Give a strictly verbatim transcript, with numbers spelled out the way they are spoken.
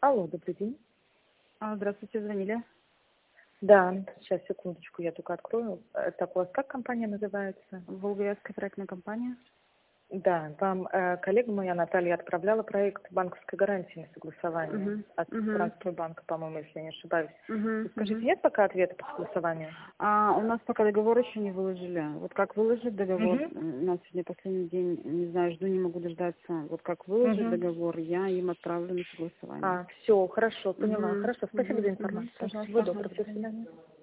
Алло, добрый день. А, здравствуйте, звонили. Да, сейчас, секундочку, я только открою. Э, Так, у вас как компания называется? Волгоградская проектная компания. Да, вам э, коллега моя Наталья отправляла проект банковской гарантии на согласование Угу, от угу, Трансстройбанка, по-моему, если я не ошибаюсь. угу, Скажите, угу. нет пока ответа по согласованию? А у нас пока договор еще не выложили. Вот как выложить договор, Угу. у нас сегодня последний день, не знаю, жду, не могу дождаться. Вот как выложить Угу. договор, я им отправлю на согласование. А, все, хорошо, поняла. Угу, Хорошо, спасибо угу, за угу. информацию. Всего Пожалуйста, ага, доброго, до до свидания. свидания.